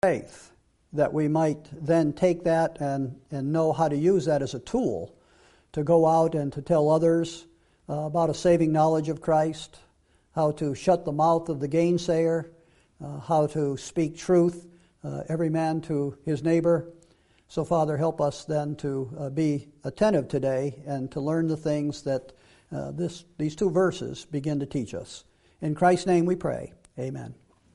faith, that we might then take that and know how to use that as a tool to go out and to tell others about a saving knowledge of Christ, how to shut the mouth of the gainsayer, how to speak truth, every man to his neighbor. So, Father, help us then to be attentive today and to learn the things that these two verses begin to teach us. In Christ's name we pray. Amen.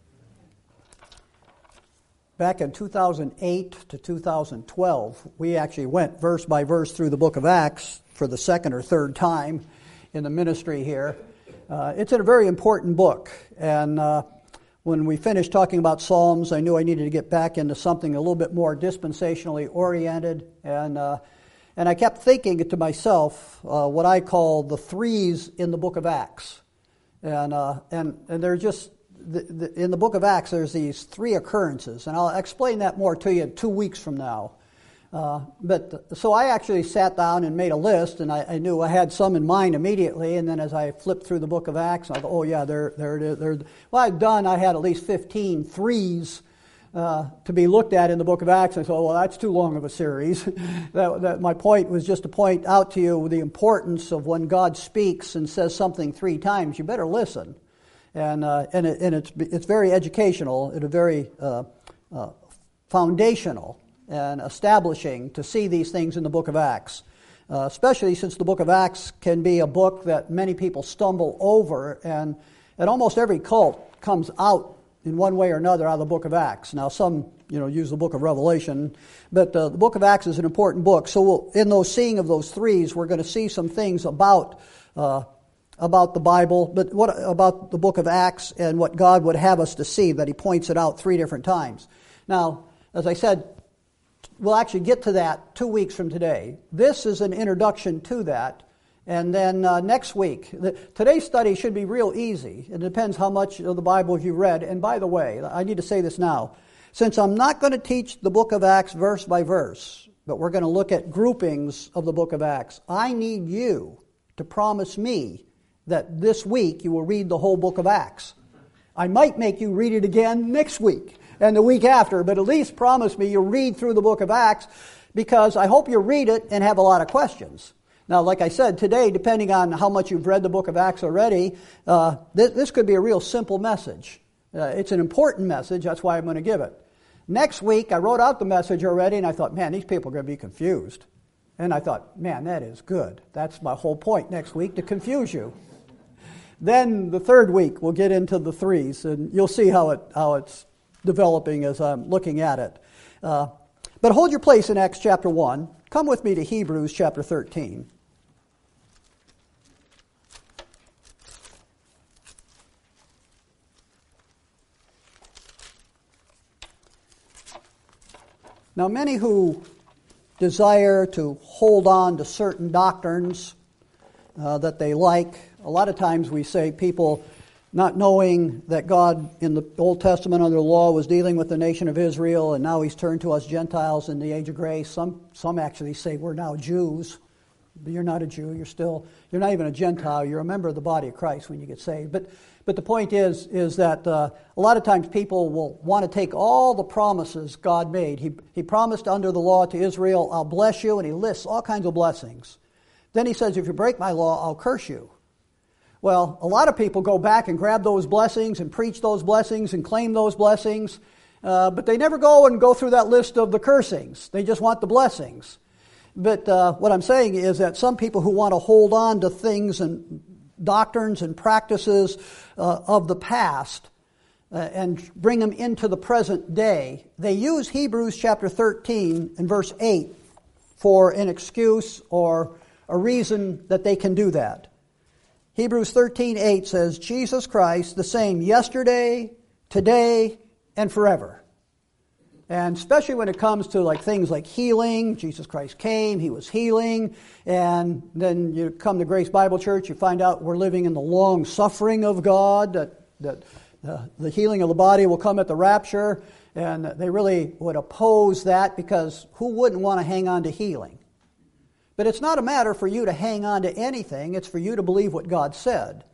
Back in 2008 to 2012, we actually went verse by verse through the book of Acts for the second or third time in the ministry here. It's a very important book, and when we finished talking about Psalms, I knew I needed to get back into something a little bit more dispensationally oriented, and I kept thinking to myself what I call the threes in the book of Acts, and they're just in the book of Acts. There's these three occurrences, and I'll explain that more to you 2 weeks from now. So I actually sat down and made a list, and I knew I had some in mind immediately, and then as I flipped through the book of Acts, I go, oh yeah, there it is. I had at least 15 threes to be looked at in the book of Acts. I thought, well, that's too long of a series. that my point was just to point out to you the importance of when God speaks and says something 3 times, you better listen. And it's very educational, it's very foundational and establishing to see these things in the book of Acts, especially since the book of Acts can be a book that many people stumble over, and almost every cult comes out in one way or another out of the book of Acts. Now some use the book of Revelation, but the book of Acts is an important book. So in those seeing of those threes, we're going to see some things about the Bible, but what about the book of Acts and what God would have us to see, that he points it out 3 different times. Now, as I said, we'll actually get to that 2 weeks from today. This is an introduction to that, and then next week, today's study should be real easy. It depends how much of the Bible you've read, and by the way, I need to say this now. Since I'm not going to teach the book of Acts verse by verse, but we're going to look at groupings of the book of Acts, I need you to promise me that this week you will read the whole book of Acts. I might make you read it again next week and the week after, but at least promise me you'll read through the book of Acts, because I hope you read it and have a lot of questions. Now, like I said, today, depending on how much you've read the book of Acts already, this could be a real simple message. It's an important message, that's why I'm going to give it. Next week, I wrote out the message already, and I thought, man, these people are going to be confused. And I thought, man, that is good. That's my whole point next week, to confuse you. Then the third week, we'll get into the threes, and you'll see how it's developing as I'm looking at it. But hold your place in Acts chapter 1. Come with me to Hebrews chapter 13. Now, many who desire to hold on to certain doctrines that they like, a lot of times we say people not knowing that God in the Old Testament under the law was dealing with the nation of Israel, and now he's turned to us Gentiles in the age of grace. Some actually say we're now Jews. But you're not a Jew. You're not even a Gentile. You're a member of the body of Christ when you get saved. But the point is that a lot of times people will want to take all the promises God made. He promised under the law to Israel, I'll bless you, and he lists all kinds of blessings. Then he says, if you break my law, I'll curse you. Well, a lot of people go back and grab those blessings and preach those blessings and claim those blessings, but they never go through that list of the cursings. They just want the blessings. But what I'm saying is that some people who want to hold on to things and doctrines and practices of the past and bring them into the present day, they use Hebrews chapter 13 and verse 8 for an excuse or a reason that they can do that. Hebrews 13:8 says, Jesus Christ, the same yesterday, today, and forever. And especially when it comes to things like healing, Jesus Christ came, he was healing, and then you come to Grace Bible Church, you find out we're living in the long suffering of God, that the healing of the body will come at the rapture, and they really would oppose that, because who wouldn't want to hang on to healing? But it's not a matter for you to hang on to anything. It's for you to believe what God said.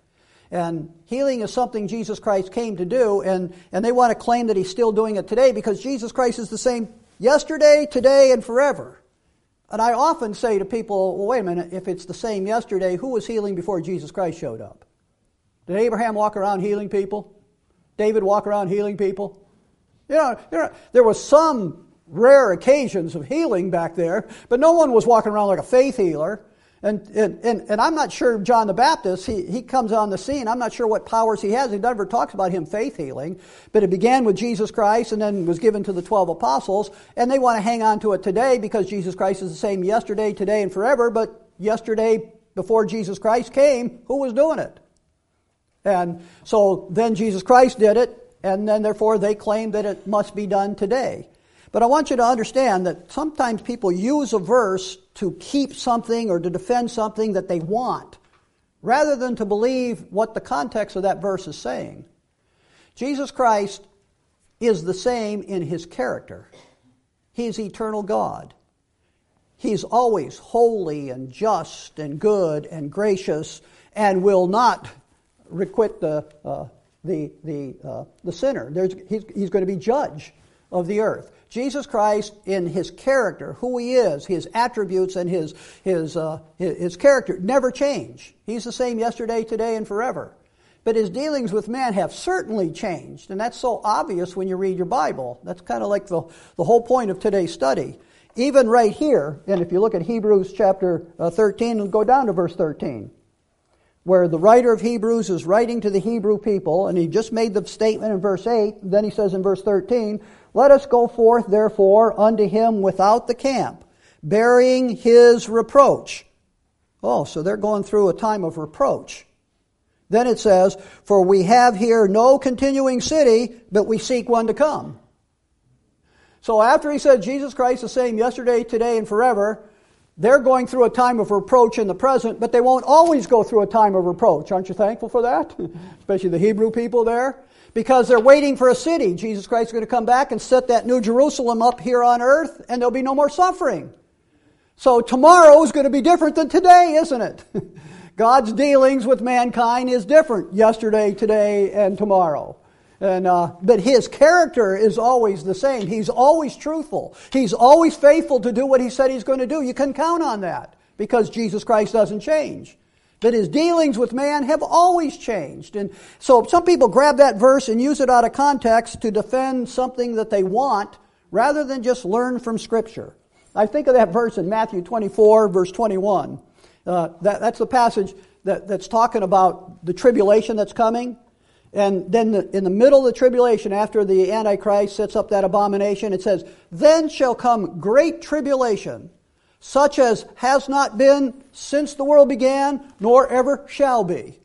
And healing is something Jesus Christ came to do, and they want to claim that He's still doing it today because Jesus Christ is the same yesterday, today, and forever. And I often say to people, well, wait a minute, if it's the same yesterday, who was healing before Jesus Christ showed up? Did Abraham walk around healing people? David walk around healing people? There was some rare occasions of healing back there, but no one was walking around like a faith healer. And I'm not sure John the Baptist, he comes on the scene. I'm not sure what powers he has. He never talks about him faith healing. But it began with Jesus Christ and then was given to the 12 apostles. And they want to hang on to it today because Jesus Christ is the same yesterday, today, and forever. But yesterday, before Jesus Christ came, who was doing it? And so then Jesus Christ did it. And then therefore they claim that it must be done today. But I want you to understand that sometimes people use a verse to keep something or to defend something that they want, rather than to believe what the context of that verse is saying. Jesus Christ is the same in His character. He's eternal God. He's always holy and just and good and gracious and will not requite the sinner. He's going to be judge of the earth. Jesus Christ, in His character, who He is, His attributes, and His character never change. He's the same yesterday, today, and forever. But His dealings with man have certainly changed, and that's so obvious when you read your Bible. That's kind of like the whole point of today's study. Even right here, and if you look at Hebrews chapter 13, and go down to verse 13, where the writer of Hebrews is writing to the Hebrew people, and he just made the statement in verse 8, then he says in verse 13, "Let us go forth, therefore, unto him without the camp, bearing his reproach." Oh, so they're going through a time of reproach. Then it says, "For we have here no continuing city, but we seek one to come." So after he said Jesus Christ the same yesterday, today, and forever, they're going through a time of reproach in the present, but they won't always go through a time of reproach. Aren't you thankful for that? Especially the Hebrew people there. Because they're waiting for a city. Jesus Christ is going to come back and set that new Jerusalem up here on earth, and there'll be no more suffering. So tomorrow is going to be different than today, isn't it? God's dealings with mankind is different yesterday, today, and tomorrow. But His character is always the same. He's always truthful. He's always faithful to do what He said He's going to do. You can count on that because Jesus Christ doesn't change. But His dealings with man have always changed. And so some people grab that verse and use it out of context to defend something that they want rather than just learn from Scripture. I think of that verse in Matthew 24, verse 21. That's the passage that's talking about the tribulation that's coming. And then in the middle of the tribulation, after the Antichrist sets up that abomination, it says, "Then shall come great tribulation, such as has not been since the world began, nor ever shall be."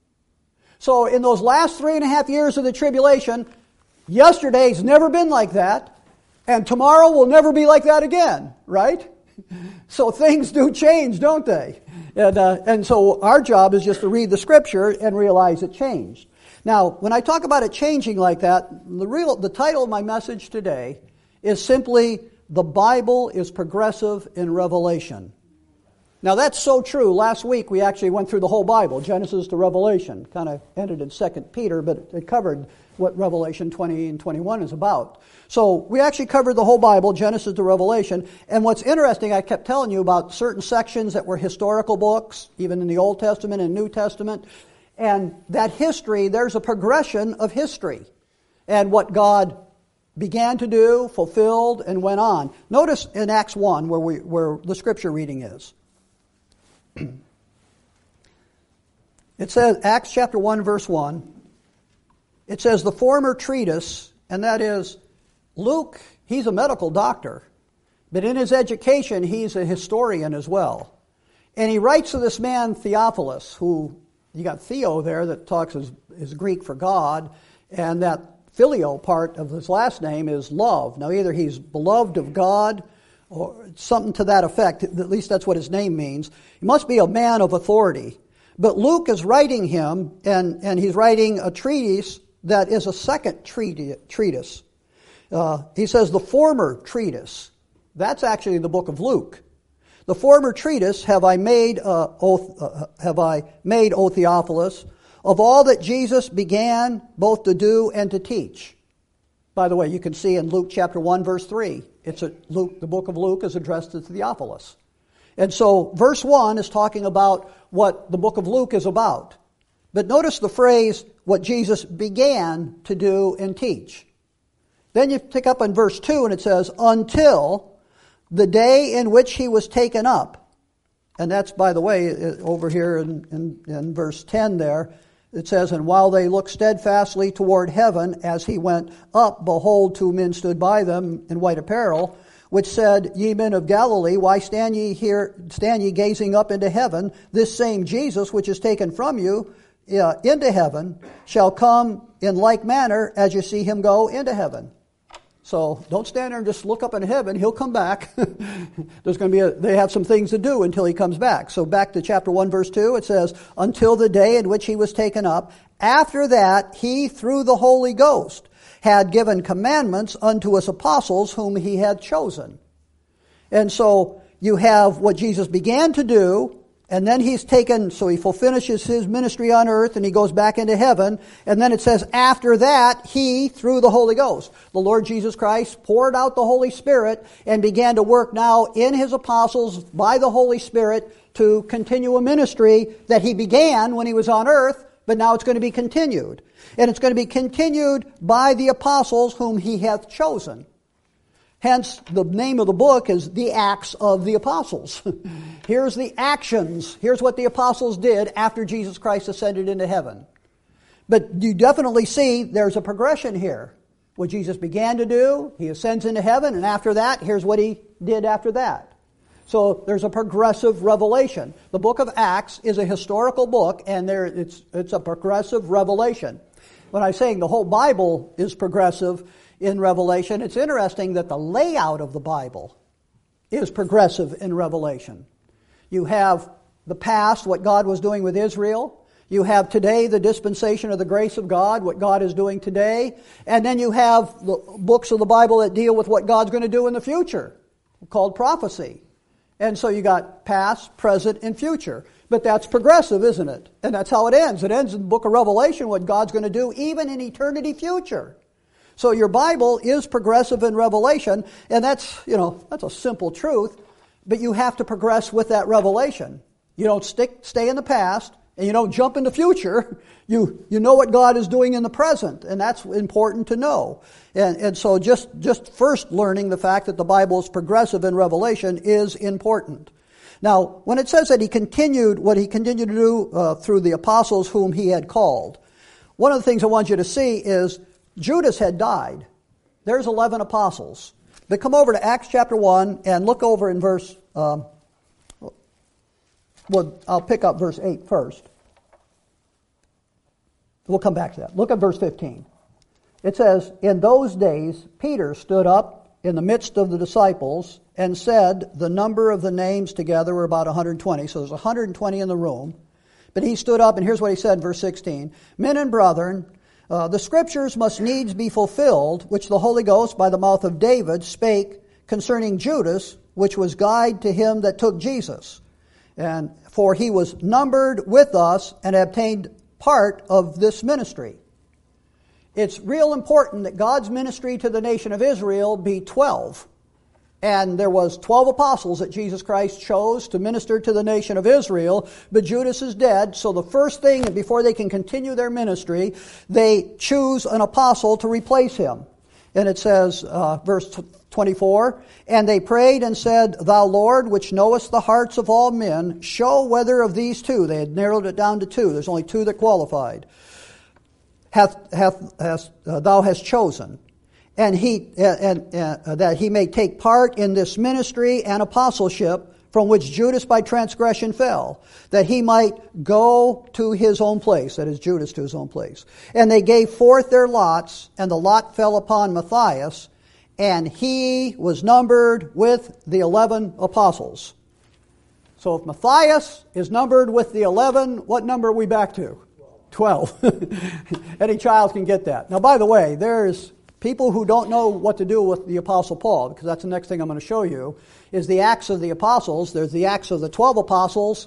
So in those last 3.5 years of the tribulation, yesterday's never been like that, and tomorrow will never be like that again, right? So things do change, don't they? And so our job is just to read the Scripture and realize it changed. Now, when I talk about it changing like that, the title of my message today is simply, "The Bible is Progressive in Revelation." Now, that's so true. Last week, we actually went through the whole Bible, Genesis to Revelation. Kind of ended in 2 Peter, but it covered what Revelation 20 and 21 is about. So we actually covered the whole Bible, Genesis to Revelation. And what's interesting, I kept telling you about certain sections that were historical books, even in the Old Testament and New Testament. And that history, there's a progression of history. And what God began to do, fulfilled, and went on. Notice in Acts 1 where the Scripture reading is. It says, Acts chapter 1, verse 1, it says, "The former treatise," and that is, Luke, he's a medical doctor, but in his education, he's a historian as well. And he writes to this man, Theophilus, who, you got Theo there that talks is Greek for God, and that Phileo part of his last name is love. Now, either he's beloved of God or something to that effect. At least that's what his name means. He must be a man of authority. But Luke is writing him, and he's writing a treatise that is a second treatise. He says the former treatise. That's actually the book of Luke. "The former treatise have I made, O Theophilus, of all that Jesus began both to do and to teach. By the way, you can see in Luke chapter 1, verse 3, the book of Luke is addressed to Theophilus. And so verse 1 is talking about what the book of Luke is about. But notice the phrase, what Jesus began to do and teach. Then you pick up in verse 2 and it says, until the day in which he was taken up. And that's, by the way, over here in verse 10 there, it says, and while they looked steadfastly toward heaven as he went up, behold, two men stood by them in white apparel, which said, ye men of Galilee, why stand ye gazing up into heaven? This same Jesus, which is taken from you into heaven, shall come in like manner as you see him go into heaven. So don't stand there and just look up in heaven. He'll come back. They have some things to do until he comes back. So back to chapter 1, verse 2, it says, until the day in which he was taken up. After that, he, through the Holy Ghost, had given commandments unto his apostles whom he had chosen. And so you have what Jesus began to do, and then he's taken, so he finishes his ministry on earth and he goes back into heaven. And then it says, after that, he, through the Holy Ghost, the Lord Jesus Christ poured out the Holy Spirit and began to work now in his apostles by the Holy Spirit to continue a ministry that he began when he was on earth, but now it's going to be continued. And it's going to be continued by the apostles whom he hath chosen. Hence, the name of the book is The Acts of the Apostles. Here's the actions. Here's what the apostles did after Jesus Christ ascended into heaven. But you definitely see there's a progression here. What Jesus began to do, he ascends into heaven, and after that, here's what he did after that. So there's a progressive revelation. The book of Acts is a historical book, and it's a progressive revelation. When I'm saying the whole Bible is progressive in Revelation, it's interesting that the layout of the Bible is progressive in Revelation. You have the past, what God was doing with Israel. You have today the dispensation of the grace of God, what God is doing today. And then you have the books of the Bible that deal with what God's going to do in the future, called prophecy. And so you got past, present, and future. But that's progressive, isn't it? And that's how it ends. It ends in the book of Revelation, what God's going to do even in eternity future. So your Bible is progressive in Revelation, and that's a simple truth, but you have to progress with that revelation. You don't stay in the past, and you don't jump in the future. You know what God is doing in the present, and that's important to know. And so just first learning the fact that the Bible is progressive in Revelation is important. Now, when it says that he continued what he continued to do through the apostles whom he had called, one of the things I want you to see is Judas had died. There's 11 apostles. But come over to Acts chapter 1 and look over in verse, I'll pick up verse 8 first. We'll come back to that. Look at verse 15. It says, in those days Peter stood up in the midst of the disciples and said, the number of the names together were about 120. So there's 120 in the room. But he stood up, and here's what he said in verse 16. Men and brethren, the Scriptures must needs be fulfilled, which the Holy Ghost by the mouth of David spake concerning Judas, which was guide to him that took Jesus. And for he was numbered with us and obtained part of this ministry. It's real important that God's ministry to the nation of Israel be 12. And there was 12 apostles that Jesus Christ chose to minister to the nation of Israel, but Judas is dead, so the first thing, before they can continue their ministry, they choose an apostle to replace him. And it says, verse 24, and they prayed and said, thou Lord, which knowest the hearts of all men, show whether of these two, they had narrowed it down to two, there's only two that qualified, thou hast chosen. And that he may take part in this ministry and apostleship from which Judas by transgression fell, that he might go to his own place, that is Judas to his own place. And they gave forth their lots, and the lot fell upon Matthias, and he was numbered with the 11 apostles. So if Matthias is numbered with the 11, what number are we back to? 12. Any child can get that. Now, by the way, there's people who don't know what to do with the Apostle Paul, because that's the next thing I'm going to show you, is the Acts of the Apostles. There's the Acts of the 12 Apostles,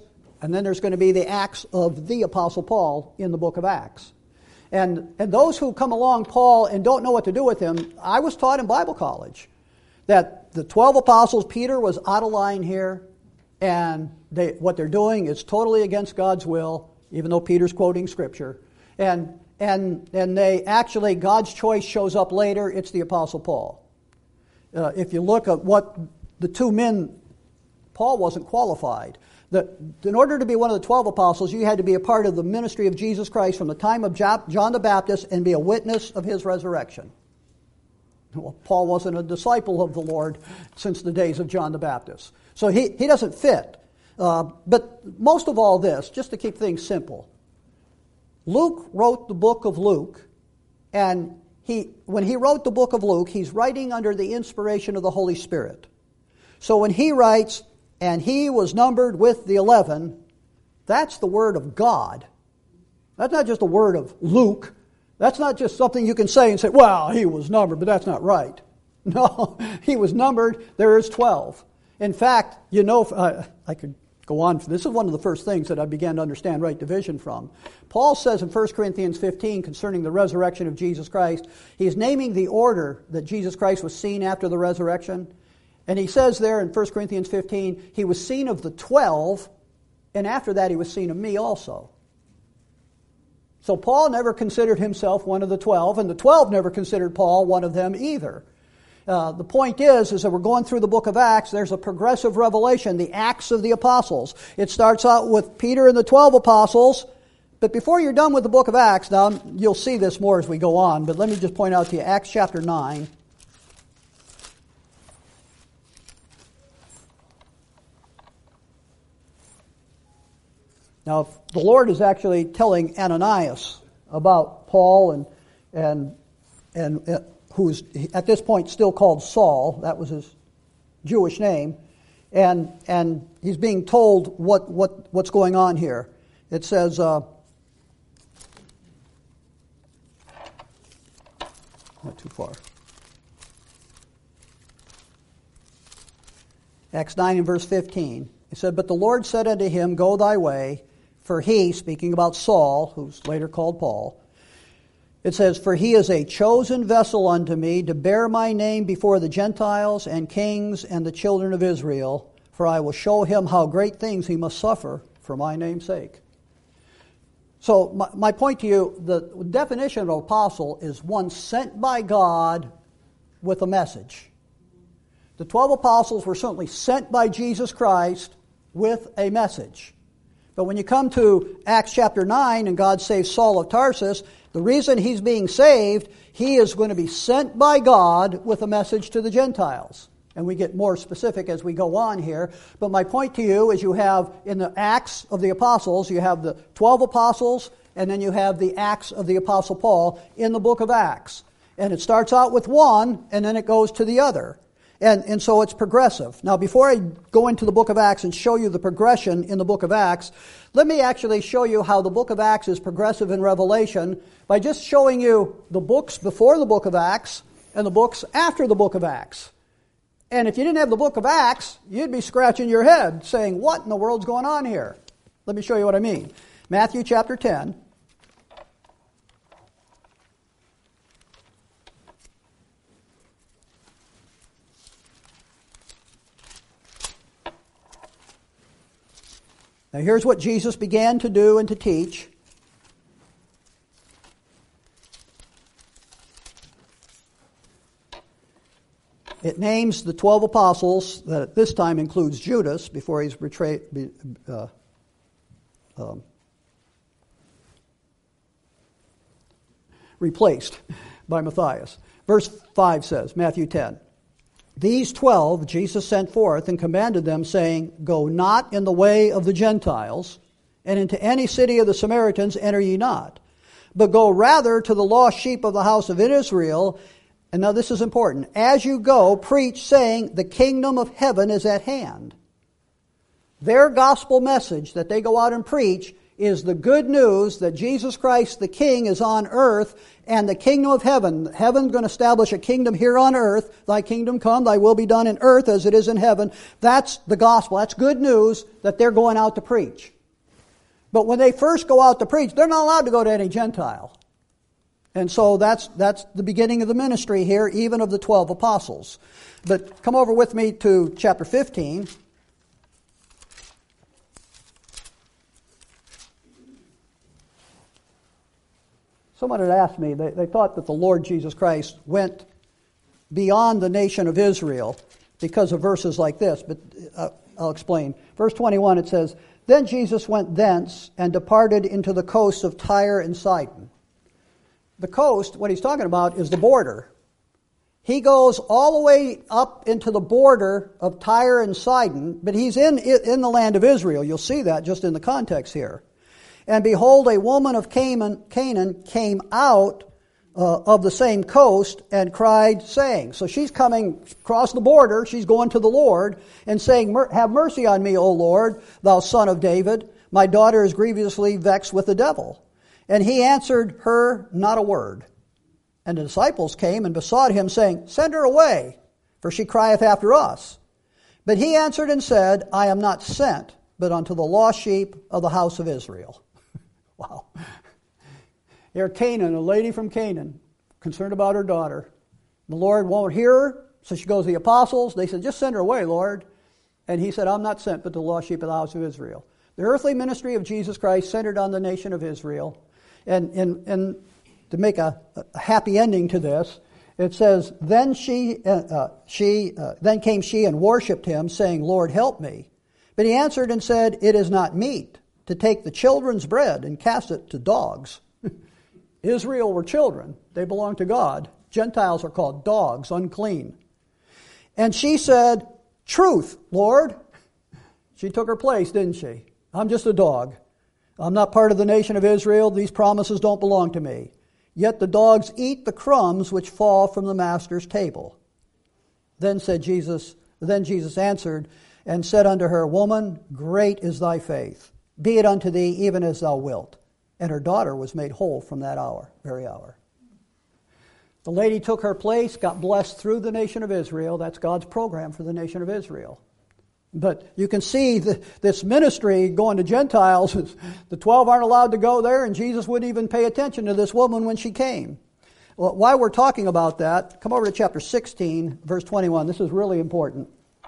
And then there's going to be the Acts of the Apostle Paul in the book of Acts. And those who come along Paul and don't know what to do with him, I was taught in Bible college that the 12 apostles, Peter was out of line here, and what they're doing is totally against God's will, even though Peter's quoting Scripture. And they actually, God's choice shows up later, it's the Apostle Paul. If you look at what the two men, Paul wasn't qualified. In order to be one of the 12 apostles, you had to be a part of the ministry of Jesus Christ from the time of John the Baptist and be a witness of his resurrection. Well, Paul wasn't a disciple of the Lord since the days of John the Baptist. So he doesn't fit. But most of all this, just to keep things simple, Luke wrote the book of Luke, and when he wrote the book of Luke, he's writing under the inspiration of the Holy Spirit. So when he writes, and he was numbered with the 11, that's the word of God. That's not just a word of Luke. That's not just something you can say and say, well, he was numbered, but that's not right. No, he was numbered. There is 12. In fact, I could go on. This is one of the first things that I began to understand right division from. Paul says in 1 Corinthians 15 concerning the resurrection of Jesus Christ, he's naming the order that Jesus Christ was seen after the resurrection. And he says there in 1 Corinthians 15, he was seen of the 12, and after that he was seen of me also. So Paul never considered himself one of the 12, and the 12 never considered Paul one of them either. The point is that we're going through the book of Acts, there's a progressive revelation, the Acts of the Apostles. It starts out with Peter and the 12 apostles, but before you're done with the book of Acts, now you'll see this more as we go on, but let me just point out to you, Acts chapter 9. Now, the Lord is actually telling Ananias about Paul and who's at this point still called Saul. That was his Jewish name, and he's being told what's going on here. It says, not too far. Acts 9 and verse 15. He said, "But the Lord said unto him, Go thy way, for he," speaking about Saul, who's later called Paul, it says, "For he is a chosen vessel unto me to bear my name before the Gentiles and kings and the children of Israel, for I will show him how great things he must suffer for my name's sake." So my point to you, the definition of an apostle is one sent by God with a message. The 12 apostles were certainly sent by Jesus Christ with a message. But when you come to Acts chapter 9 and God saves Saul of Tarsus, the reason he's being saved, he is going to be sent by God with a message to the Gentiles. And we get more specific as we go on here. But my point to you is you have in the Acts of the Apostles, you have the 12 apostles, and then you have the Acts of the Apostle Paul in the book of Acts. And it starts out with one, and then it goes to the other. And so it's progressive. Now, before I go into the book of Acts and show you the progression in the book of Acts, let me actually show you how the book of Acts is progressive in Revelation by just showing you the books before the book of Acts and the books after the book of Acts. And if you didn't have the book of Acts, you'd be scratching your head saying, what in the world's going on here? Let me show you what I mean. Matthew chapter 10. Now here's what Jesus began to do and to teach. It names the 12 apostles, that at this time includes Judas, before he's replaced by Matthias. Verse 5 says, Matthew 10, "These 12 Jesus sent forth and commanded them, saying, Go not in the way of the Gentiles, and into any city of the Samaritans enter ye not, but go rather to the lost sheep of the house of Israel. And now this is important. As you go, preach, saying, The kingdom of heaven is at hand." Their gospel message that they go out and preach is the good news that Jesus Christ the King is on earth, and the kingdom of heaven. Heaven's going to establish a kingdom here on earth. Thy kingdom come, thy will be done in earth as it is in heaven. That's the gospel. That's good news that they're going out to preach. But when they first go out to preach, they're not allowed to go to any Gentile. And so that's the beginning of the ministry here, even of the 12 apostles. But come over with me to chapter 15. Someone had asked me, they thought that the Lord Jesus Christ went beyond the nation of Israel because of verses like this, but I'll explain. Verse 21, it says, "Then Jesus went thence and departed into the coasts of Tyre and Sidon." The coast, what he's talking about, is the border. He goes all the way up into the border of Tyre and Sidon, but he's in the land of Israel. You'll see that just in the context here. "And behold, a woman of Canaan came out of the same coast and cried, saying," so she's coming across the border, she's going to the Lord and saying, "Have mercy on me, O Lord, thou son of David. My daughter is grievously vexed with the devil." And he answered her not a word. And the disciples came and besought him, saying, "Send her away, for she crieth after us." But he answered and said, "I am not sent, but unto the lost sheep of the house of Israel." Wow. Here Canaan, a lady from Canaan, concerned about her daughter. The Lord won't hear her, so she goes to the apostles. They said, "Just send her away, Lord." And he said, "I'm not sent, but to the lost sheep of the house of Israel." The earthly ministry of Jesus Christ centered on the nation of Israel. And to make a happy ending to this, it says, then came she and worshipped him, saying, "Lord, help me." But he answered and said, "It is not meet to take the children's bread and cast it to dogs." Israel were children. They belonged to God. Gentiles are called dogs, unclean. And she said, "Truth, Lord." She took her place, didn't she? "I'm just a dog. I'm not part of the nation of Israel. These promises don't belong to me. Yet the dogs eat the crumbs which fall from the master's table." Then Jesus answered and said unto her, "Woman, great is thy faith. Be it unto thee even as thou wilt." And her daughter was made whole from that very hour. The lady took her place, got blessed through the nation of Israel. That's God's program for the nation of Israel. But you can see this ministry going to Gentiles. The 12 aren't allowed to go there, and Jesus wouldn't even pay attention to this woman when she came. Well, while we're talking about that, come over to chapter 16, verse 21. This is really important.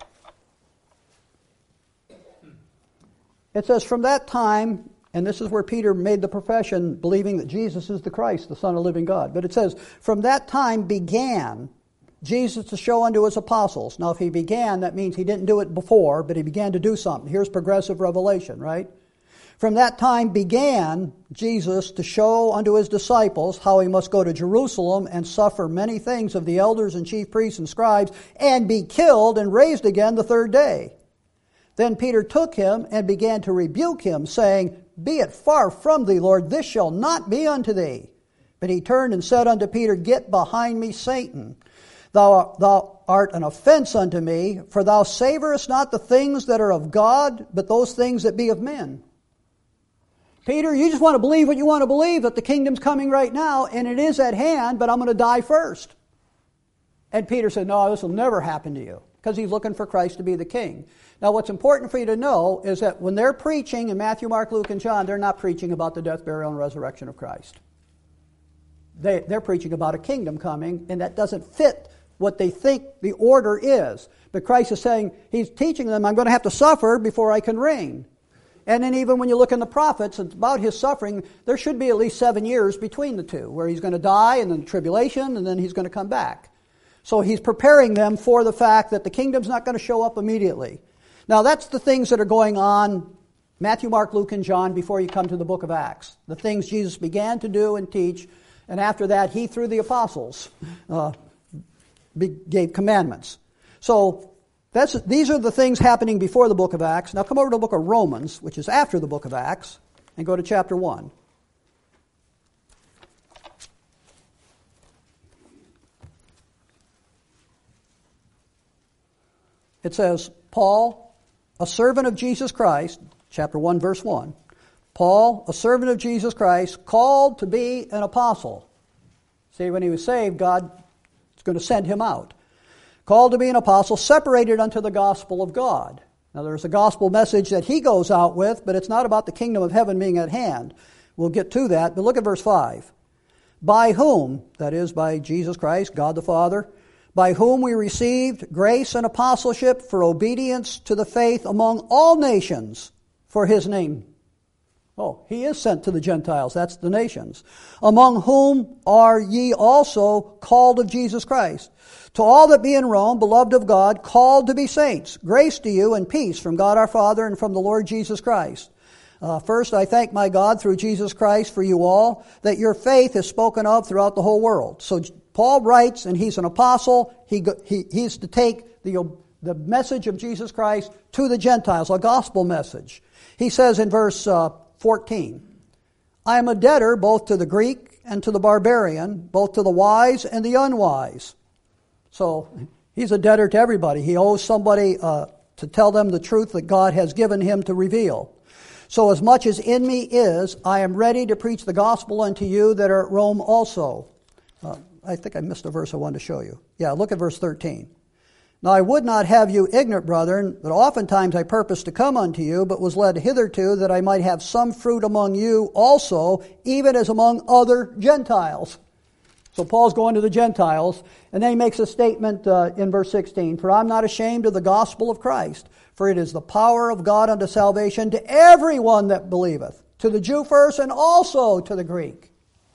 It says, "From that time," and this is where Peter made the profession, believing that Jesus is the Christ, the Son of the living God. But it says, "From that time began Jesus to show unto his apostles." Now, if he began, that means he didn't do it before, but he began to do something. Here's progressive revelation, right? "From that time began Jesus to show unto his disciples how he must go to Jerusalem and suffer many things of the elders and chief priests and scribes, and be killed and raised again the third day. Then Peter took him and began to rebuke him, saying, Be it far from thee, Lord, this shall not be unto thee. But he turned and said unto Peter, Get behind me, Satan. Thou art an offense unto me, for thou savorest not the things that are of God, but those things that be of men. Peter, you just want to believe what you want to believe, that the kingdom's coming right now, and it is at hand, but I'm going to die first. And Peter said, No, this will never happen to you, because he's looking for Christ to be the king. Now, what's important for you to know is that when they're preaching in Matthew, Mark, Luke, and John, they're not preaching about the death, burial, and resurrection of Christ. They're preaching about a kingdom coming, and that doesn't fit what they think the order is. But Christ is saying, he's teaching them, I'm going to have to suffer before I can reign. And then even when you look in the prophets, it's about his suffering, there should be at least 7 years between the two, where he's going to die, and then tribulation, and then he's going to come back. So he's preparing them for the fact that the kingdom's not going to show up immediately. Now that's the things that are going on, Matthew, Mark, Luke, and John, before you come to the book of Acts. The things Jesus began to do and teach, and after that, he, through the apostles, gave commandments. So these are the things happening before the book of Acts. Now come over to the book of Romans, which is after the book of Acts, and go to chapter 1. It says, Paul, a servant of Jesus Christ, chapter 1, verse 1. Paul, a servant of Jesus Christ, called to be an apostle. See, when he was saved, God is going to send him out. Called to be an apostle, separated unto the gospel of God. Now, there's a gospel message that he goes out with, but it's not about the kingdom of heaven being at hand. We'll get to that, but look at verse 5. By whom, that is, by Jesus Christ, God the Father, by whom we received grace and apostleship for obedience to the faith among all nations for his name. Oh, he is sent to the Gentiles, that's the nations. Among whom are ye also called of Jesus Christ. To all that be in Rome, beloved of God, called to be saints, grace to you and peace from God our Father and from the Lord Jesus Christ. First, I thank my God through Jesus Christ for you all, that your faith is spoken of throughout the whole world. So Paul writes, and he's an apostle. He's to take the message of Jesus Christ to the Gentiles, a gospel message. He says in verse 14, I am a debtor both to the Greek and to the barbarian, both to the wise and the unwise. So he's a debtor to everybody. He owes somebody to tell them the truth that God has given him to reveal. So as much as in me is, I am ready to preach the gospel unto you that are at Rome also. I think I missed a verse I wanted to show you. Yeah, look at verse 13. Now I would not have you ignorant, brethren, that oftentimes I purposed to come unto you, but was led hitherto that I might have some fruit among you also, even as among other Gentiles. So Paul's going to the Gentiles, and then he makes a statement in verse 16, For I'm not ashamed of the gospel of Christ, for it is the power of God unto salvation to everyone that believeth, to the Jew first and also to the Greek.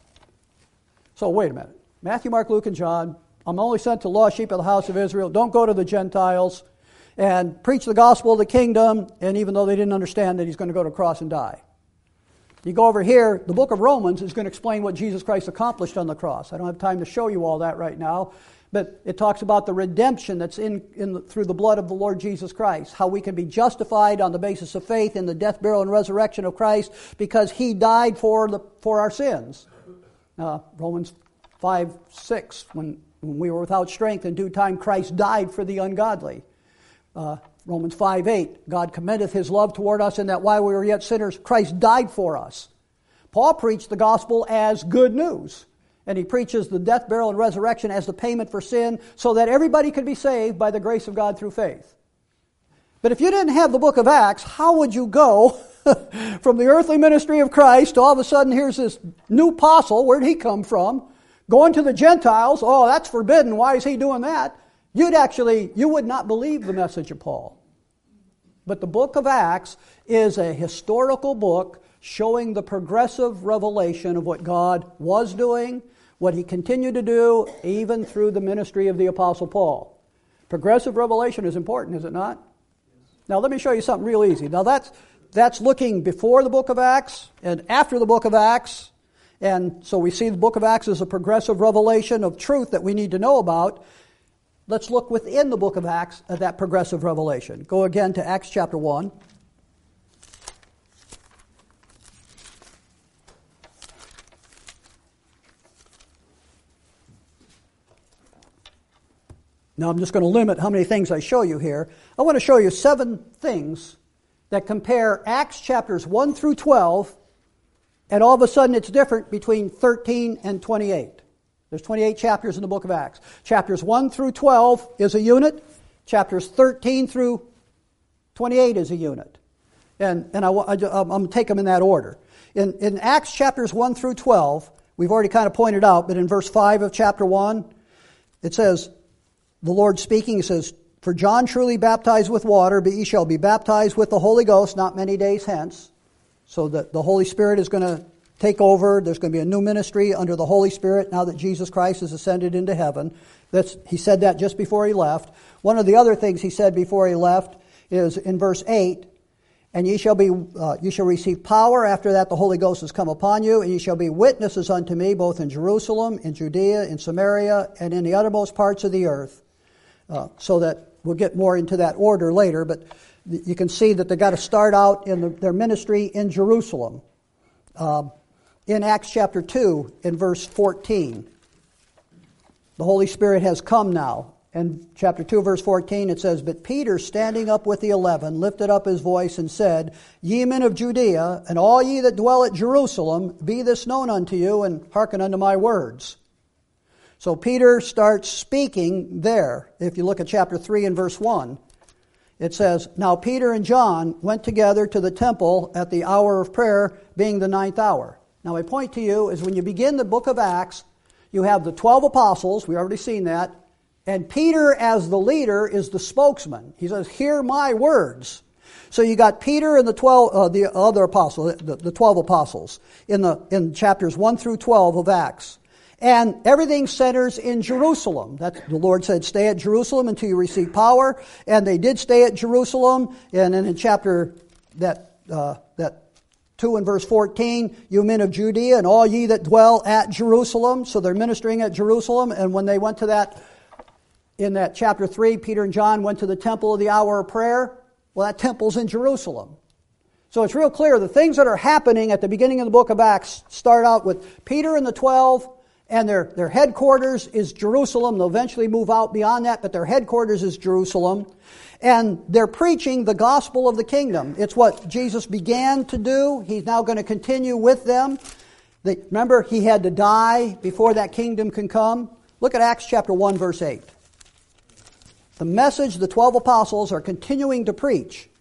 So wait a minute. Matthew, Mark, Luke, and John, I'm only sent to lost sheep of the house of Israel. Don't go to the Gentiles and preach the gospel of the kingdom, and even though they didn't understand that he's going to go to the cross and die. You go over here, the book of Romans is going to explain what Jesus Christ accomplished on the cross. I don't have time to show you all that right now, but it talks about the redemption that's through the blood of the Lord Jesus Christ, how we can be justified on the basis of faith in the death, burial, and resurrection of Christ because he died for our sins. Romans 5:6, when we were without strength, in due time Christ died for the ungodly. Romans 5:8, God commendeth his love toward us in that while we were yet sinners, Christ died for us. Paul preached the gospel as good news. And he preaches the death, burial, and resurrection as the payment for sin so that everybody could be saved by the grace of God through faith. But if you didn't have the book of Acts, how would you go from the earthly ministry of Christ to all of a sudden here's this new apostle, where'd he come from? Going to the Gentiles, oh, that's forbidden, why is he doing that? You would not believe the message of Paul. But the book of Acts is a historical book showing the progressive revelation of what God was doing, what he continued to do, even through the ministry of the Apostle Paul. Progressive revelation is important, is it not? Now let me show you something real easy. Now that's looking before the book of Acts and after the book of Acts. And so we see the book of Acts as a progressive revelation of truth that we need to know about. Let's look within the book of Acts at that progressive revelation. Go again to Acts chapter 1. Now I'm just going to limit how many things I show you here. I want to show you 7 things that compare Acts chapters 1 through 12, and all of a sudden it's different between 13 and 28. There's 28 chapters in the book of Acts. Chapters 1 through 12 is a unit. Chapters 13 through 28 is a unit. And I'm going to take them in that order. In Acts chapters 1 through 12, we've already kind of pointed out, but in verse 5 of chapter 1, it says, the Lord speaking, he says, For John truly baptized with water, but ye shall be baptized with the Holy Ghost not many days hence. So that the Holy Spirit is going to take over. There's going to be a new ministry under the Holy Spirit now that Jesus Christ has ascended into heaven. He said that just before he left. One of the other things he said before he left is in verse 8, And ye shall receive power after that the Holy Ghost has come upon you, and ye shall be witnesses unto me both in Jerusalem, in Judea, in Samaria, and in the uttermost parts of the earth. So that we'll get more into that order later, but you can see that they got to start out in their ministry in Jerusalem. In Acts chapter 2, in verse 14, the Holy Spirit has come now. In chapter 2, verse 14, it says, But Peter, standing up with the 11, lifted up his voice and said, Ye men of Judea, and all ye that dwell at Jerusalem, be this known unto you, and hearken unto my words. So Peter starts speaking there. If you look at chapter 3 and verse 1, It says, "Now Peter and John went together to the temple at the hour of prayer, being the 9th hour." Now my point to you is when you begin the book of Acts, you have the 12 apostles, we already seen that, and Peter as the leader is the spokesman. He says, "Hear my words." So you got Peter and the 12, the other apostles, the 12 apostles, in chapters 1 through 12 of Acts. And everything centers in Jerusalem. The Lord said, "Stay at Jerusalem until you receive power." And they did stay at Jerusalem. And then in chapter that 2 and verse 14, "You men of Judea and all ye that dwell at Jerusalem." So they're ministering at Jerusalem. And when they went to that, in that chapter 3, Peter and John went to the temple of the hour of prayer. Well, that temple's in Jerusalem. So it's real clear the things that are happening at the beginning of the book of Acts start out with Peter and the 12, and their headquarters is Jerusalem. They'll eventually move out beyond that, but their headquarters is Jerusalem. And they're preaching the gospel of the kingdom. It's what Jesus began to do. He's now going to continue with them. Remember, he had to die before that kingdom can come. Look at Acts chapter 1, verse 8. The message the 12 apostles are continuing to preach.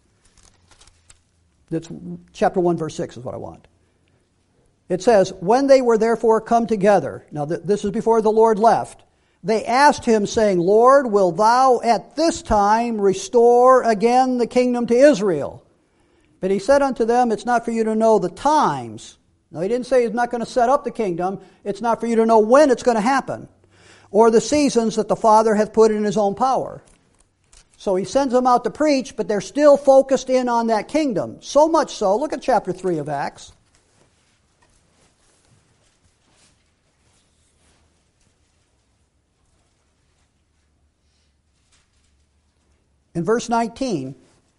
That's chapter 1, verse 6 is what I want. It says, "When they were therefore come together," now this is before the Lord left, "they asked him, saying, Lord, will thou at this time restore again the kingdom to Israel? But he said unto them, it's not for you to know the times." Now he didn't say he's not going to set up the kingdom. It's not for you to know when it's going to happen, "or the seasons that the Father hath put in his own power." So he sends them out to preach, but they're still focused in on that kingdom. So much so, look at chapter 3 of Acts. In verse 19,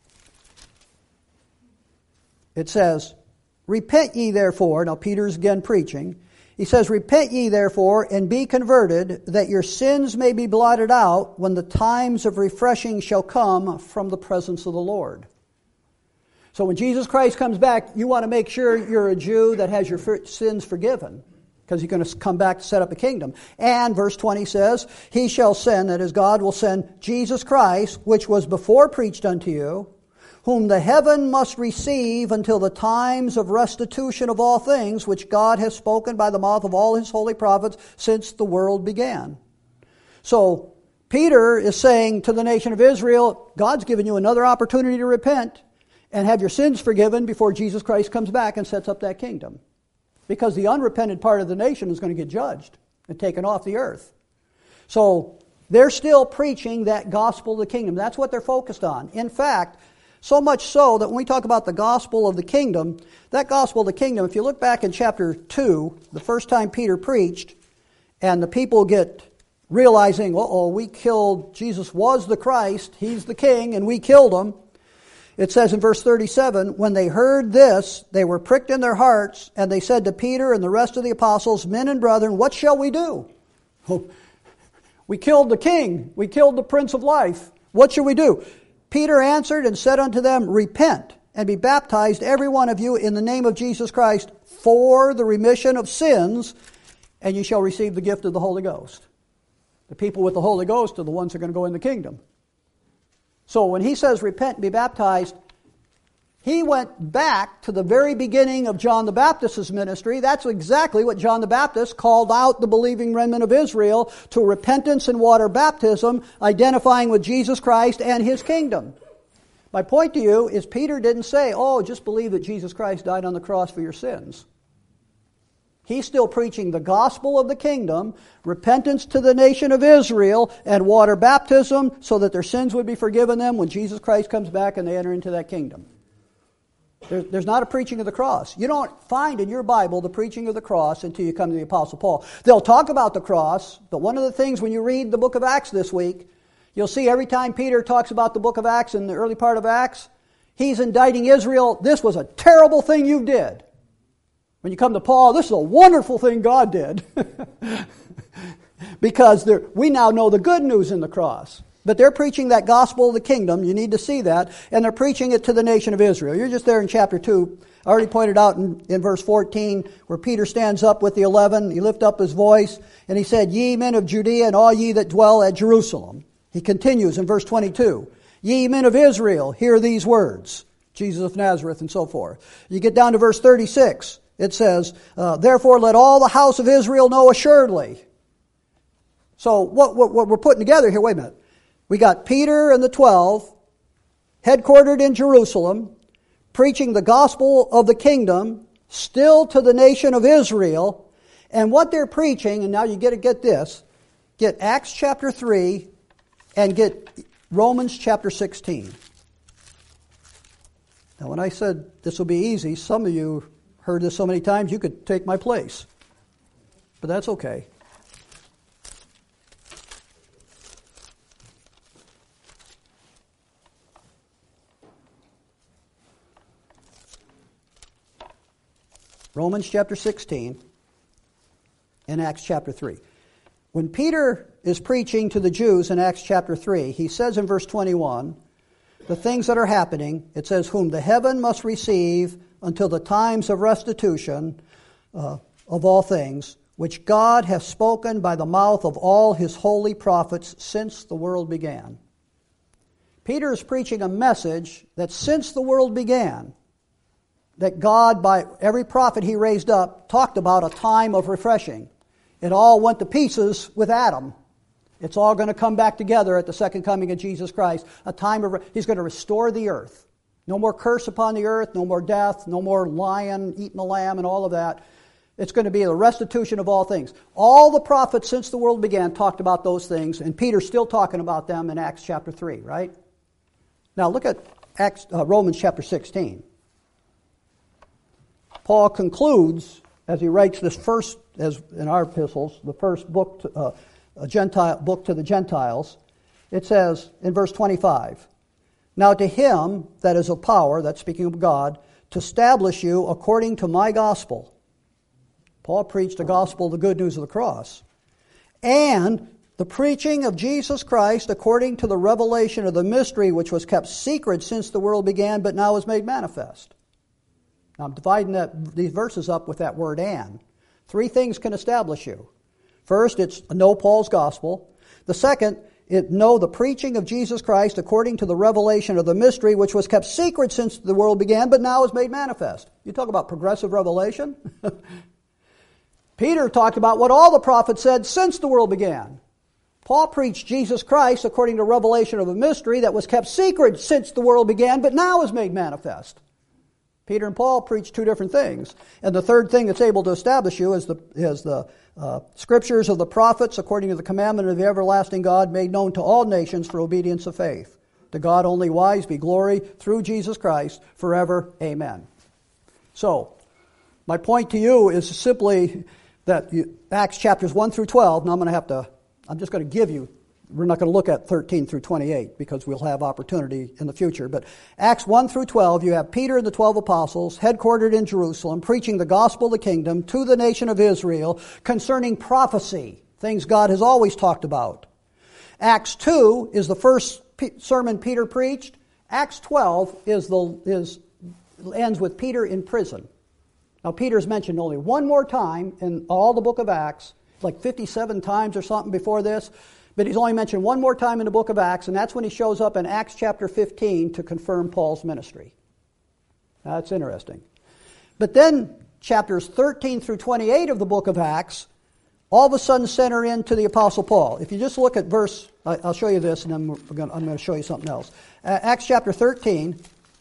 it says, "Repent ye therefore," now Peter's again preaching, he says, "Repent ye therefore, and be converted, that your sins may be blotted out, when the times of refreshing shall come from the presence of the Lord." So when Jesus Christ comes back, you want to make sure you're a Jew that has your sins forgiven, because he's going to come back to set up a kingdom. And verse 20 says, "He shall send," that is, God will send, "Jesus Christ, which was before preached unto you, whom the heaven must receive until the times of restitution of all things, which God has spoken by the mouth of all his holy prophets since the world began." So Peter is saying to the nation of Israel, God's given you another opportunity to repent and have your sins forgiven before Jesus Christ comes back and sets up that kingdom. Because the unrepented part of the nation is going to get judged and taken off the earth. So they're still preaching that gospel of the kingdom. That's what they're focused on. In fact, so much so that when we talk about the gospel of the kingdom, that gospel of the kingdom, if you look back in chapter 2, the first time Peter preached, and the people get realizing, we killed, Jesus was the Christ, he's the king, and we killed him. It says in verse 37, "When they heard this, they were pricked in their hearts, and they said to Peter and the rest of the apostles, Men and brethren, what shall we do? We killed the king. We killed the Prince of Life. What shall we do? Peter answered and said unto them, Repent, and be baptized every one of you in the name of Jesus Christ for the remission of sins, and you shall receive the gift of the Holy Ghost." The people with the Holy Ghost are the ones who are going to go in the kingdom. So when he says repent and be baptized, he went back to the very beginning of John the Baptist's ministry. That's exactly what John the Baptist called out the believing remnant of Israel to repentance and water baptism, identifying with Jesus Christ and his kingdom. My point to you is Peter didn't say, just believe that Jesus Christ died on the cross for your sins. He's still preaching the gospel of the kingdom, repentance to the nation of Israel, and water baptism so that their sins would be forgiven them when Jesus Christ comes back and they enter into that kingdom. There's not a preaching of the cross. You don't find in your Bible the preaching of the cross until you come to the Apostle Paul. They'll talk about the cross, but one of the things when you read the book of Acts this week, you'll see every time Peter talks about the book of Acts in the early part of Acts, he's indicting Israel. This was a terrible thing you did. When you come to Paul, this is a wonderful thing God did. Because we now know the good news in the cross. But they're preaching that gospel of the kingdom. You need to see that. And they're preaching it to the nation of Israel. You're just there in chapter 2. I already pointed out in verse 14 where Peter stands up with the 11. He lifted up his voice and he said, Ye men of Judea and all ye that dwell at Jerusalem. He continues in verse 22. Ye men of Israel, hear these words. Jesus of Nazareth and so forth. You get down to verse 36. It says, therefore let all the house of Israel know assuredly. So what we're putting together here, wait a minute. We got Peter and the 12, headquartered in Jerusalem, preaching the gospel of the kingdom, still to the nation of Israel. And what they're preaching, and now you get to get this, get Acts chapter 3 and get Romans chapter 16. Now when I said this will be easy, some of you heard this so many times you could take my place. But that's okay. Romans chapter 16 and Acts chapter 3. When Peter is preaching to the Jews in Acts chapter 3, he says in verse 21, the things that are happening, it says, whom the heaven must receive until the times of restitution of all things, which God hath spoken by the mouth of all his holy prophets since the world began. Peter is preaching a message that since the world began, that God, by every prophet he raised up, talked about a time of refreshing. It all went to pieces with Adam. It's all going to come back together at the second coming of Jesus Christ. A time of he's going to restore the earth. No more curse upon the earth, no more death, no more lion eating the lamb and all of that. It's going to be the restitution of all things. All the prophets since the world began talked about those things, and Peter's still talking about them in Acts chapter 3, right? Now look at Romans chapter 16. Paul concludes, as he writes this first, as in our epistles, the first book, a Gentile book to the Gentiles. It says in verse 25, now to him that is of power, that's speaking of God, to establish you according to my gospel. Paul preached the gospel, the good news of the cross. And the preaching of Jesus Christ according to the revelation of the mystery which was kept secret since the world began, but now is made manifest. Now, I'm dividing these verses up with that word and. Three things can establish you. First, it's know Paul's gospel. The second, know the preaching of Jesus Christ according to the revelation of the mystery which was kept secret since the world began, but now is made manifest. You talk about progressive revelation? Peter talked about what all the prophets said since the world began. Paul preached Jesus Christ according to revelation of a mystery that was kept secret since the world began, but now is made manifest. Peter and Paul preach two different things. And the third thing that's able to establish you is the scriptures of the prophets according to the commandment of the everlasting God made known to all nations for obedience of faith. To God only wise be glory through Jesus Christ forever. Amen. So, my point to you is simply that Acts chapters 1 through 12, now I'm just going to give you, we're not going to look at 13 through 28 because we'll have opportunity in the future. But Acts 1 through 12, you have Peter and the 12 apostles headquartered in Jerusalem preaching the gospel of the kingdom to the nation of Israel concerning prophecy, things God has always talked about. Acts 2 is the first sermon Peter preached. Acts 12 ends with Peter in prison. Now Peter's mentioned only one more time in all the book of Acts, like 57 times or something before this. But he's only mentioned one more time in the book of Acts, and that's when he shows up in Acts chapter 15 to confirm Paul's ministry. That's interesting. But then chapters 13 through 28 of the book of Acts all of a sudden center into the Apostle Paul. If you just look at verse, I'll show you this, and then I'm going to show you something else. Acts chapter 13.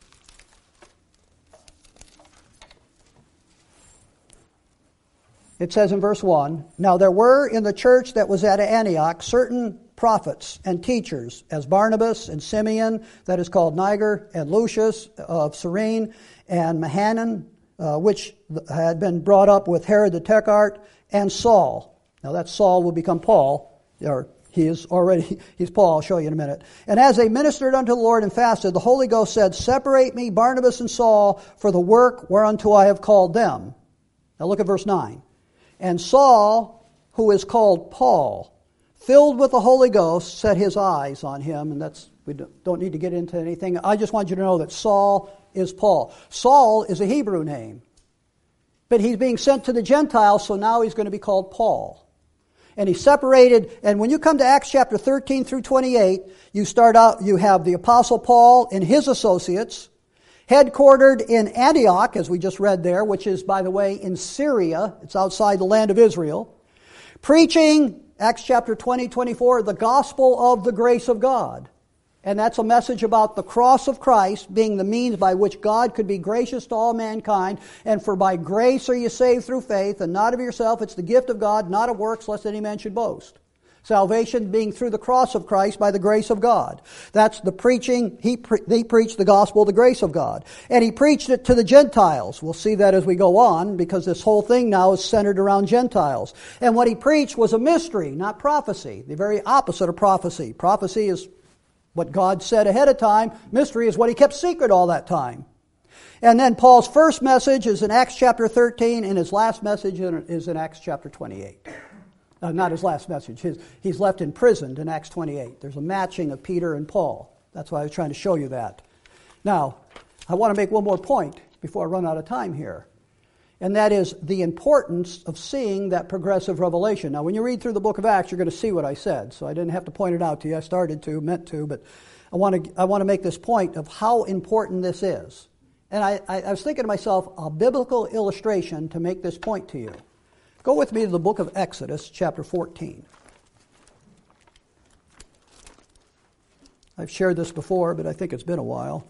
It says in verse 1, now there were in the church that was at Antioch certain prophets and teachers, as Barnabas and Simeon, that is called Niger, and Lucius of Cyrene, and Mahanan, which had been brought up with Herod the Tetrarch, and Saul. Now that Saul will become Paul, or he's Paul, I'll show you in a minute. And as they ministered unto the Lord and fasted, the Holy Ghost said, separate me, Barnabas and Saul, for the work whereunto I have called them. Now look at verse 9. And Saul, who is called Paul, filled with the Holy Ghost, set his eyes on him. And we don't need to get into anything. I just want you to know that Saul is Paul. Saul is a Hebrew name. But he's being sent to the Gentiles, so now he's going to be called Paul. And he separated, and when you come to Acts chapter 13 through 28, you have the Apostle Paul and his associates, headquartered in Antioch, as we just read there, which is, by the way, in Syria. It's outside the land of Israel. Preaching, Acts chapter 20, 24, the gospel of the grace of God. And that's a message about the cross of Christ being the means by which God could be gracious to all mankind. And for by grace are you saved through faith, and not of yourself. It's the gift of God, not of works, lest any man should boast. Salvation being through the cross of Christ by the grace of God. That's the preaching. He preached the gospel, the grace of God. And he preached it to the Gentiles. We'll see that as we go on, because this whole thing now is centered around Gentiles. And what he preached was a mystery, not prophecy. The very opposite of prophecy. Prophecy is what God said ahead of time. Mystery is what he kept secret all that time. And then Paul's first message is in Acts chapter 13, and his last message is in Acts chapter 28. Not his last message. He's left imprisoned in Acts 28. There's a matching of Peter and Paul. That's why I was trying to show you that. Now, I want to make one more point before I run out of time here. And that is the importance of seeing that progressive revelation. Now, when you read through the book of Acts, you're going to see what I said. So I didn't have to point it out to you. I started to, meant to, but I want to make this point of how important this is. And I was thinking to myself, a biblical illustration to make this point to you. Go with me to the book of Exodus, chapter 14. I've shared this before, but I think it's been a while.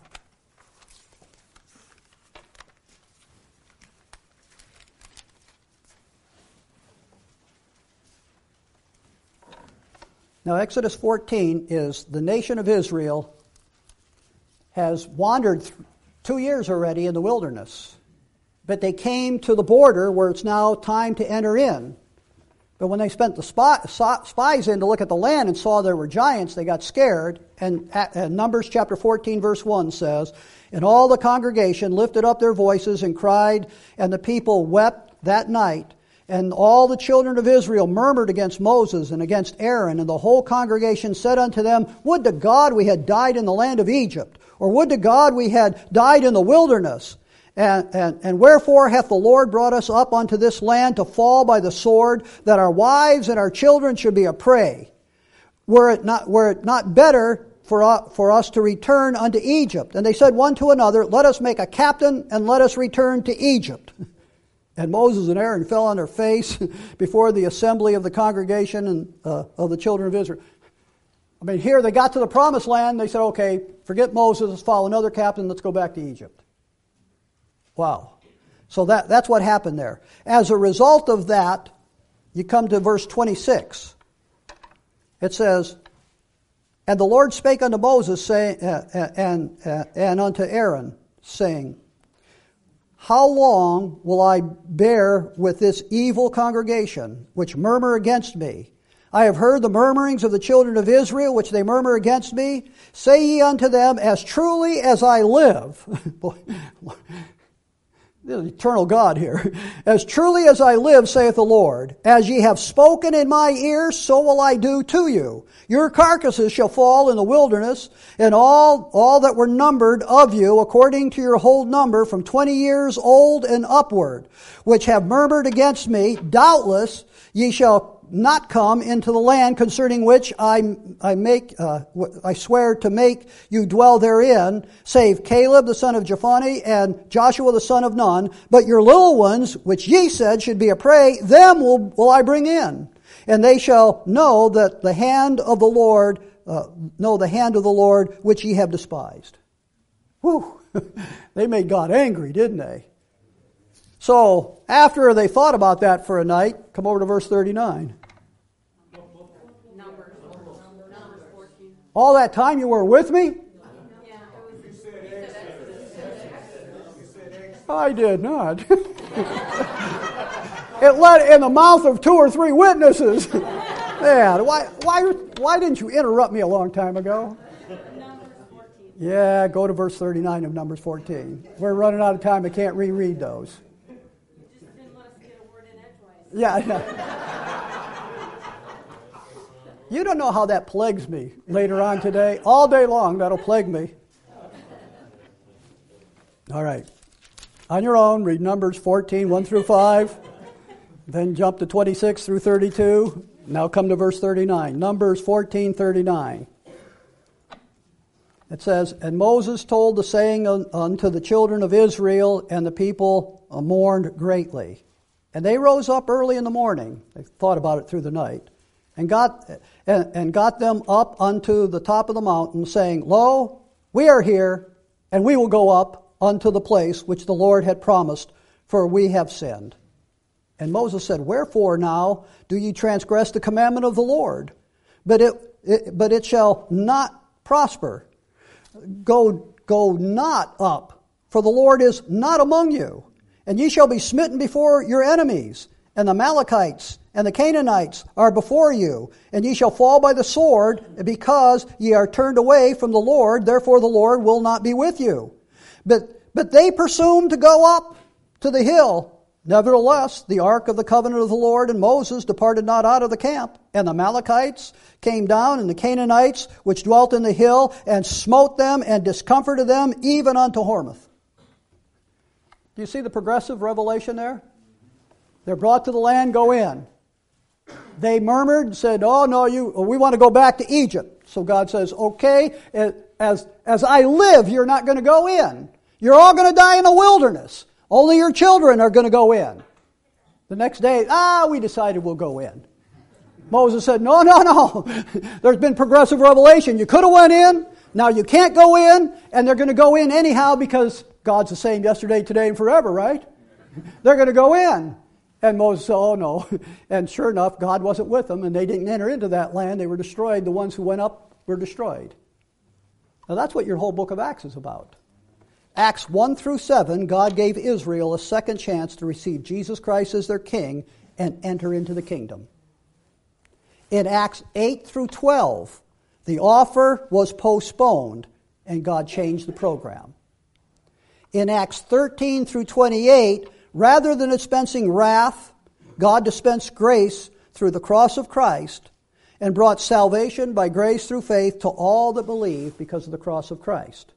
Now, Exodus 14 is the nation of Israel has wandered 2 years already in the wilderness. But they came to the border where it's now time to enter in. But when they sent the spies in to look at the land and saw there were giants, they got scared. And Numbers chapter 14 verse 1 says, "And all the congregation lifted up their voices and cried, and the people wept that night. And all the children of Israel murmured against Moses and against Aaron, and the whole congregation said unto them, Would to God we had died in the land of Egypt, or would to God we had died in the wilderness. And wherefore hath the Lord brought us up unto this land to fall by the sword, that our wives and our children should be a prey? Were it not better for us to return unto Egypt? And they said one to another, Let us make a captain, and let us return to Egypt. And Moses and Aaron fell on their face before the assembly of the congregation and of the children of Israel. I mean, here they got to the promised land. They said, okay, forget Moses. Let's follow another captain. Let's go back to Egypt. Wow. So that's what happened there. As a result of that, you come to verse 26. It says, And the Lord spake unto Moses saying, and unto Aaron, saying, How long will I bear with this evil congregation, which murmur against me? I have heard the murmurings of the children of Israel, which they murmur against me. Say ye unto them, As truly as I live. The eternal God here. As truly as I live, saith the Lord, as ye have spoken in my ear, so will I do to you. Your carcasses shall fall in the wilderness, and all that were numbered of you, according to your whole number, from 20 years old and upward, which have murmured against me, doubtless ye shall not come into the land concerning which I swear to make you dwell therein, save Caleb the son of Jephunneh and Joshua the son of Nun. But your little ones, which ye said should be a prey, them will I bring in, and they shall know that the hand of the Lord, which ye have despised. Whew! They made God angry, didn't they? So, after they thought about that for a night, come over to verse 39. Numbers 14. All that time you were with me? I did not. It led in the mouth of 2 or 3 witnesses. Man, why didn't you interrupt me a long time ago? Numbers 14. Yeah, go to verse 39 of Numbers 14. We're running out of time. I can't reread those. Yeah. You don't know how that plagues me later on today. All day long, that'll plague me. All right. On your own, read Numbers 14, 1 through 5. Then jump to 26 through 32. Now come to verse 39. Numbers 14:39. It says, "And Moses told the saying unto the children of Israel, and the people mourned greatly. And they rose up early in the morning," they thought about it through the night, "and got them up unto the top of the mountain, saying, Lo, we are here, and we will go up unto the place which the Lord had promised, for we have sinned. And Moses said, Wherefore now do ye transgress the commandment of the Lord? But it shall not prosper. Go not up, for the Lord is not among you. And ye shall be smitten before your enemies, and the Amalekites and the Canaanites are before you, and ye shall fall by the sword, because ye are turned away from the Lord, therefore the Lord will not be with you. But they presumed to go up to the hill. Nevertheless, the ark of the covenant of the Lord and Moses departed not out of the camp. And the Amalekites came down, and the Canaanites, which dwelt in the hill, and smote them and discomforted them, even unto Hormah." Do you see the progressive revelation there? They're brought to the land, go in. They murmured and said, "Oh no, we want to go back to Egypt." So God says, "Okay, as I live, you're not going to go in. You're all going to die in the wilderness. Only your children are going to go in." The next day, we decided we'll go in. Moses said, No. There's been progressive revelation. You could have went in. Now you can't go in, and they're going to go in anyhow because God's the same yesterday, today, and forever, right? They're going to go in. And Moses said, "Oh no." And sure enough, God wasn't with them, and they didn't enter into that land. They were destroyed. The ones who went up were destroyed. Now that's what your whole book of Acts is about. Acts 1 through 7, God gave Israel a second chance to receive Jesus Christ as their king and enter into the kingdom. In Acts 8 through 12, the offer was postponed and God changed the program. In Acts 13 through 28, rather than dispensing wrath, God dispensed grace through the cross of Christ and brought salvation by grace through faith to all that believe because of the cross of Christ.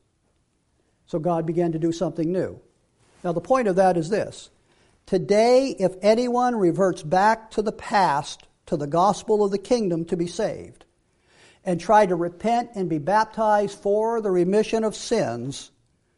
So God began to do something new. Now the point of that is this. Today, if anyone reverts back to the past, to the gospel of the kingdom to be saved, and try to repent and be baptized for the remission of sins,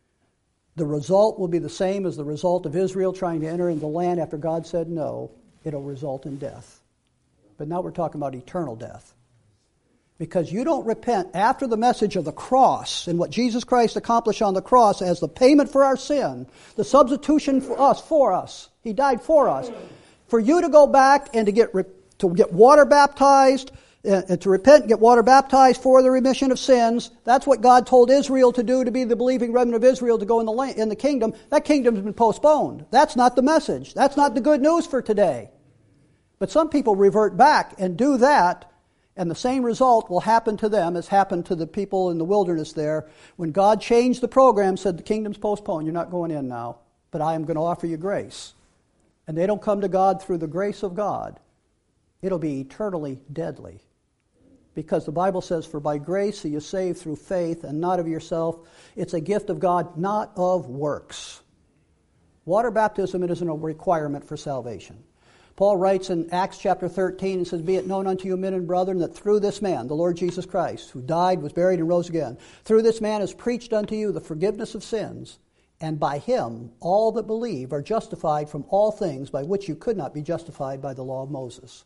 the result will be the same as the result of Israel trying to enter into the land after God said no. It'll result in death. But now we're talking about eternal death. Because you don't repent after the message of the cross and what Jesus Christ accomplished on the cross as the payment for our sin, the substitution for us. He died for us. For you to go back and to get water baptized, and to repent and get water baptized for the remission of sins, that's what God told Israel to do to be the believing remnant of Israel to go in the kingdom. That kingdom's been postponed. That's not the message. That's not the good news for today. But some people revert back and do that, and the same result will happen to them as happened to the people in the wilderness there. When God changed the program, said the kingdom's postponed, you're not going in now, but I am going to offer you grace. And they don't come to God through the grace of God. It'll be eternally deadly. Because the Bible says, "For by grace are you saved through faith, and not of yourself. It's a gift of God, not of works." Water baptism, it isn't a requirement for salvation. Paul writes in Acts chapter 13 and says, "Be it known unto you, men and brethren, that through this man, the Lord Jesus Christ, who died, was buried, and rose again, through this man is preached unto you the forgiveness of sins, and by him all that believe are justified from all things by which you could not be justified by the law of Moses."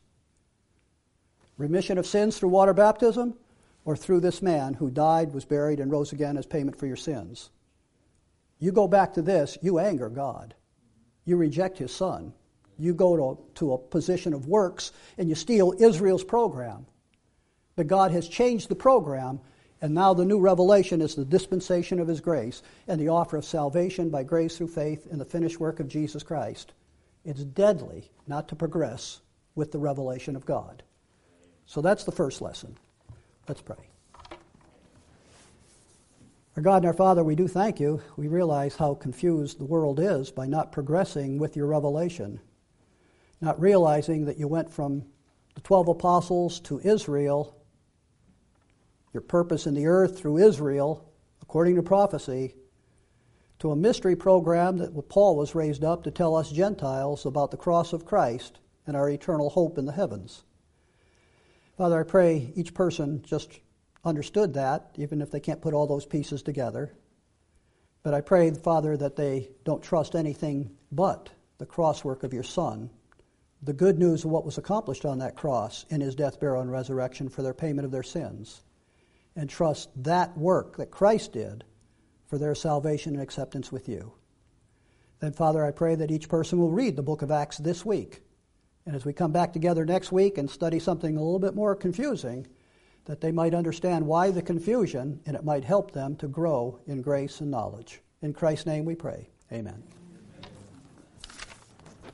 Remission of sins through water baptism, or through this man who died, was buried, and rose again as payment for your sins. You go back to this, you anger God. You reject his son. You go to a position of works, and you steal Israel's program. But God has changed the program, and now the new revelation is the dispensation of his grace and the offer of salvation by grace through faith in the finished work of Jesus Christ. It's deadly not to progress with the revelation of God. So that's the first lesson. Let's pray. Our God and our Father, we do thank you. We realize how confused the world is by not progressing with your revelation, not realizing that you went from the 12 apostles to Israel, your purpose in the earth through Israel, according to prophecy, to a mystery program that Paul was raised up to tell us Gentiles about the cross of Christ and our eternal hope in the heavens. Father, I pray each person just understood that, even if they can't put all those pieces together. But I pray, Father, that they don't trust anything but the crosswork of your Son, the good news of what was accomplished on that cross in his death, burial, and resurrection for their payment of their sins, and trust that work that Christ did for their salvation and acceptance with you. Then, Father, I pray that each person will read the book of Acts this week. And as we come back together next week and study something a little bit more confusing, that they might understand why the confusion, and it might help them to grow in grace and knowledge. In Christ's name we pray. Amen.